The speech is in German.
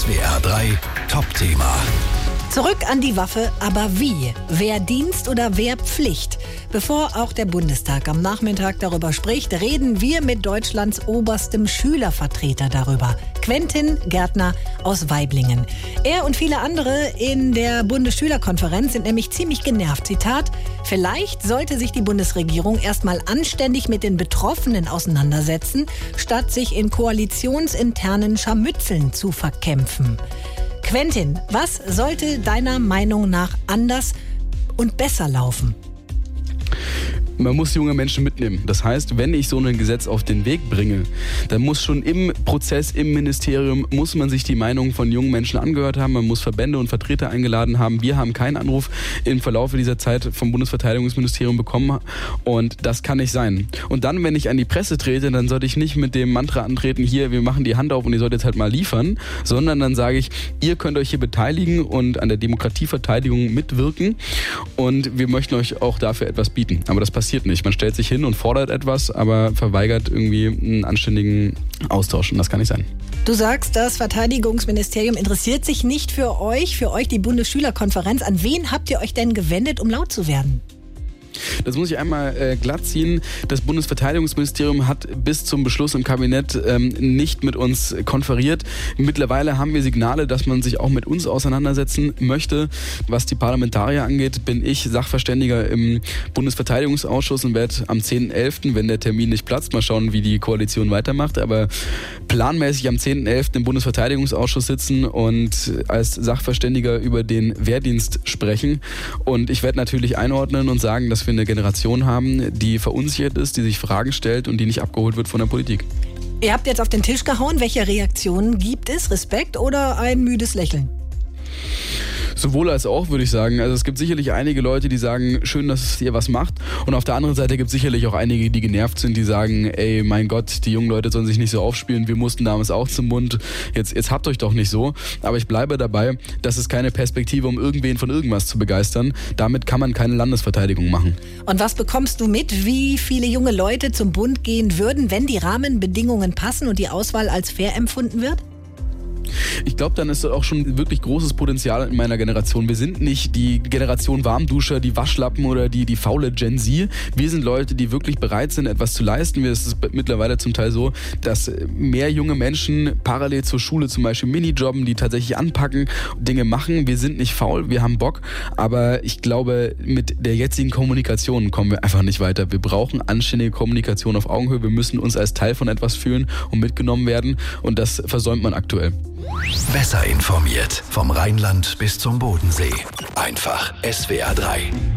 SWR 3 Top-Thema. Zurück an die Waffe, aber wie? Wehrdienst oder Wehrpflicht? Bevor auch der Bundestag am Nachmittag darüber spricht, reden wir mit Deutschlands oberstem Schülervertreter darüber. Quentin Gärtner aus Waiblingen. Er und viele andere in der Bundesschülerkonferenz sind nämlich ziemlich genervt. Zitat: Vielleicht sollte sich die Bundesregierung erstmal anständig mit den Betroffenen auseinandersetzen, statt sich in koalitionsinternen Scharmützeln zu verkämpfen. Quentin, was sollte deiner Meinung nach anders und besser laufen? Man muss junge Menschen mitnehmen. Das heißt, wenn ich so ein Gesetz auf den Weg bringe, dann muss schon im Prozess, im Ministerium, muss man sich die Meinung von jungen Menschen angehört haben. Man muss Verbände und Vertreter eingeladen haben. Wir haben keinen Anruf im Verlauf dieser Zeit vom Bundesverteidigungsministerium bekommen und das kann nicht sein. Und dann, wenn ich an die Presse trete, dann sollte ich nicht mit dem Mantra antreten, hier, wir machen die Hand auf und ihr sollt jetzt halt mal liefern, sondern dann sage ich, ihr könnt euch hier beteiligen und an der Demokratieverteidigung mitwirken und wir möchten euch auch dafür etwas bieten. Aber das passiert nicht. Man stellt sich hin und fordert etwas, aber verweigert irgendwie einen anständigen Austausch und das kann nicht sein. Du sagst, das Verteidigungsministerium interessiert sich nicht für euch die Bundesschülerkonferenz. An wen habt ihr euch denn gewendet, um laut zu werden? Das muss ich einmal glatt ziehen. Das Bundesverteidigungsministerium hat bis zum Beschluss im Kabinett nicht mit uns konferiert. Mittlerweile haben wir Signale, dass man sich auch mit uns auseinandersetzen möchte. Was die Parlamentarier angeht, bin ich Sachverständiger im Bundesverteidigungsausschuss und werde am 10.11., wenn der Termin nicht platzt, mal schauen, wie die Koalition weitermacht, aber planmäßig am 10.11. im Bundesverteidigungsausschuss sitzen und als Sachverständiger über den Wehrdienst sprechen. Und ich werde natürlich einordnen und sagen, dass wir eine Generation haben, die verunsichert ist, die sich Fragen stellt und die nicht abgeholt wird von der Politik. Ihr habt jetzt auf den Tisch gehauen. Welche Reaktionen gibt es? Respekt oder ein müdes Lächeln? Sowohl als auch, würde ich sagen. Also es gibt sicherlich einige Leute, die sagen, schön, dass ihr was macht. Und auf der anderen Seite gibt es sicherlich auch einige, die genervt sind, die sagen, ey, mein Gott, die jungen Leute sollen sich nicht so aufspielen. Wir mussten damals auch zum Mund. Jetzt habt euch doch nicht so. Aber ich bleibe dabei, das ist keine Perspektive, um irgendwen von irgendwas zu begeistern. Damit kann man keine Landesverteidigung machen. Und was bekommst du mit, wie viele junge Leute zum Bund gehen würden, wenn die Rahmenbedingungen passen und die Auswahl als fair empfunden wird? Ich glaube, dann ist auch schon wirklich großes Potenzial in meiner Generation. Wir sind nicht die Generation Warmduscher, die Waschlappen oder die faule Gen Z. Wir sind Leute, die wirklich bereit sind, etwas zu leisten. Es ist mittlerweile zum Teil so, dass mehr junge Menschen parallel zur Schule zum Beispiel Minijobben, die tatsächlich anpacken, Dinge machen. Wir sind nicht faul, wir haben Bock. Aber ich glaube, mit der jetzigen Kommunikation kommen wir einfach nicht weiter. Wir brauchen anständige Kommunikation auf Augenhöhe. Wir müssen uns als Teil von etwas fühlen und mitgenommen werden. Und das versäumt man aktuell. Besser informiert. Vom Rheinland bis zum Bodensee. Einfach SWR 3.